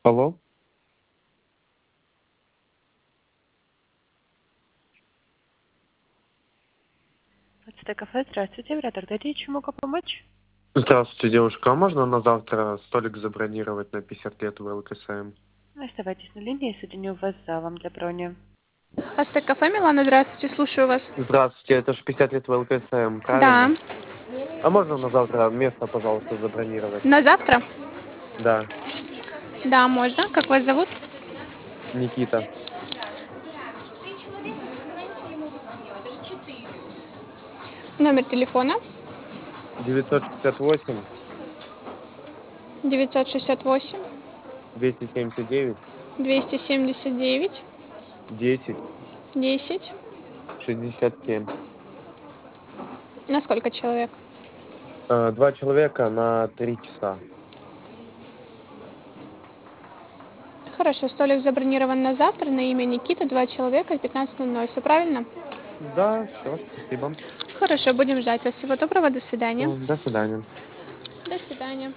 Алло? ПЦТ кафе, здравствуйте, оператор, дайте чем могу помочь? Здравствуйте, девушка. А можно на завтра столик забронировать на 50 лет в ЛКСМ? Ну, оставайтесь на линии, я соединю вас с залом для брони. Паста кафе Милана, здравствуйте, слушаю вас. Здравствуйте, это же 50 лет в ЛКСМ, Да. правильно? А можно на завтра место, пожалуйста, забронировать? На завтра? Да, Да, можно. Как вас зовут? Никита. Номер телефона 968 968 279 279 10 10. 67. На сколько человек? Два человека на 3 часа. Хорошо, столик забронирован на завтра на имя Никита, 2 человека, 15:00. Все правильно? Да, все, спасибо. Хорошо, будем ждать вас. Всего доброго, до свидания. До свидания. До свидания.